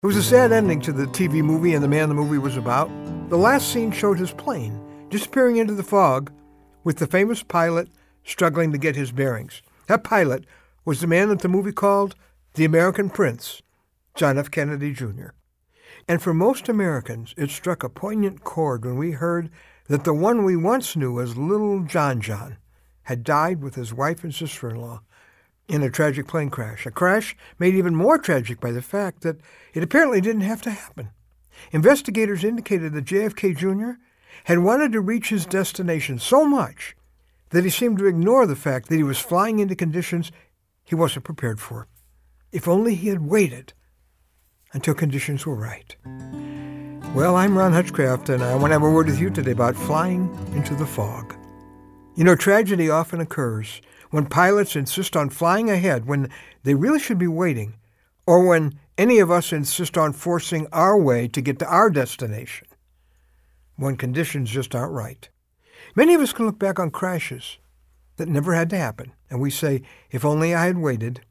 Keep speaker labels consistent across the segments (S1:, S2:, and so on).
S1: It was a sad ending to the TV movie and the man the movie was about. The last scene showed his plane disappearing into the fog with the famous pilot struggling to get his bearings. That pilot was the man that the movie called the American Prince, John F. Kennedy Jr. And for most Americans, it struck a poignant chord when we heard that the one we once knew as Little John John had died with his wife and sister-in-law in a tragic plane crash, a crash made even more tragic by the fact that it apparently didn't have to happen. Investigators indicated that JFK Jr. had wanted to reach his destination so much that he seemed to ignore the fact that he was flying into conditions he wasn't prepared for. If only he had waited until conditions were right. Well, I'm Ron Hutchcraft, and I want to have a word with you today about flying into the fog. You know, tragedy often occurs when pilots insist on flying ahead when they really should be waiting, or when any of us insist on forcing our way to get to our destination, when conditions just aren't right. Many of us can look back on crashes that never had to happen, and we say, if only I had waited,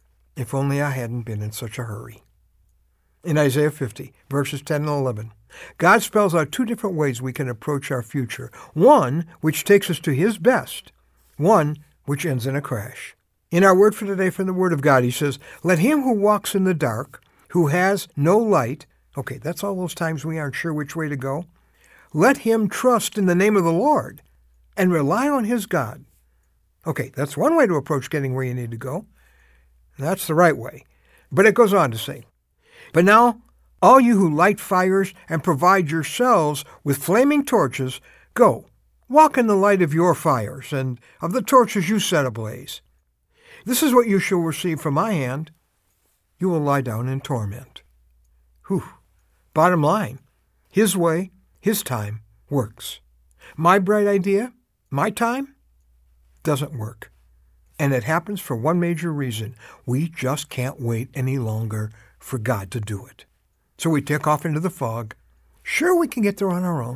S1: if only I hadn't been in such a hurry. In Isaiah 50, verses 10 and 11, God spells out two different ways we can approach our future. One, which takes us to His best. One, which ends in a crash. In our word for today from the Word of God, He says, let him who walks in the dark, who has no light, okay, that's all those times we aren't sure which way to go, let him trust in the name of the Lord and rely on his God. Okay, that's one way to approach getting where you need to go. That's the right way. But it goes on to say, but now, all you who light fires and provide yourselves with flaming torches, go, walk in the light of your fires and of the torches you set ablaze. This is what you shall receive from my hand. You will lie down in torment. Whew. Bottom line, His way, His time works. My bright idea, my time, doesn't work. And it happens for one major reason. We just can't wait any longer for God to do it. So we take off into the fog. Sure, we can get there on our own.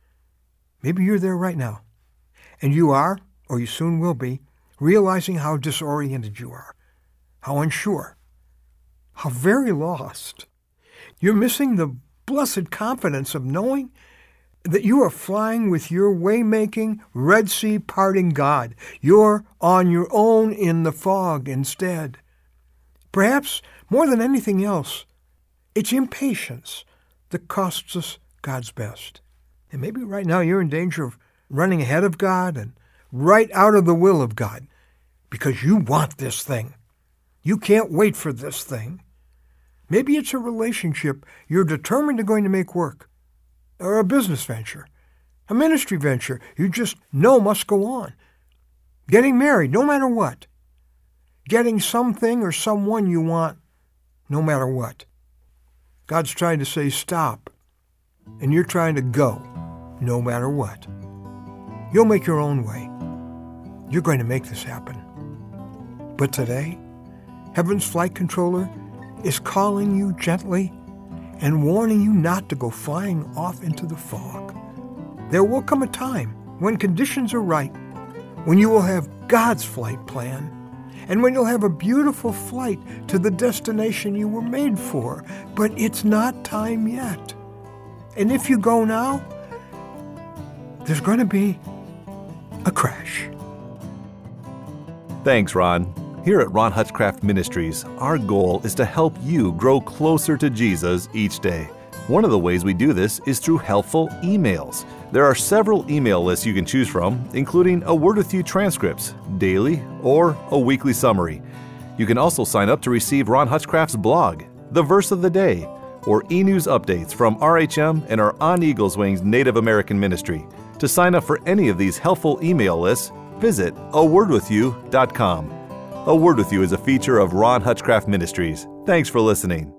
S1: Maybe you're there right now. And you are, or you soon will be, realizing how disoriented you are, how unsure, how very lost. You're missing the blessed confidence of knowing that you are flying with your way-making, Red Sea parting God. You're on your own in the fog instead. Perhaps, more than anything else, it's impatience that costs us God's best. And maybe right now you're in danger of running ahead of God and right out of the will of God because you want this thing. You can't wait for this thing. Maybe it's a relationship you're determined to going to make work, or a business venture, a ministry venture you just know must go on. Getting married, no matter what. Getting something or someone you want, no matter what. God's trying to say stop, and you're trying to go, no matter what. You'll make your own way. You're going to make this happen. But today, Heaven's flight controller is calling you gently and warning you not to go flying off into the fog. There will come a time when conditions are right, when you will have God's flight plan, and when you'll have a beautiful flight to the destination you were made for. But it's not time yet. And if you go now, there's going to be a crash.
S2: Thanks, Ron. Here at Ron Hutchcraft Ministries, our goal is to help you grow closer to Jesus each day. One of the ways we do this is through helpful emails. There are several email lists you can choose from, including a Word With You transcripts, daily, or a weekly summary. You can also sign up to receive Ron Hutchcraft's blog, The Verse of the Day, or e-news updates from RHM and our On Eagles Wings Native American Ministry. To sign up for any of these helpful email lists, visit awordwithyou.com. A Word With You is a feature of Ron Hutchcraft Ministries. Thanks for listening.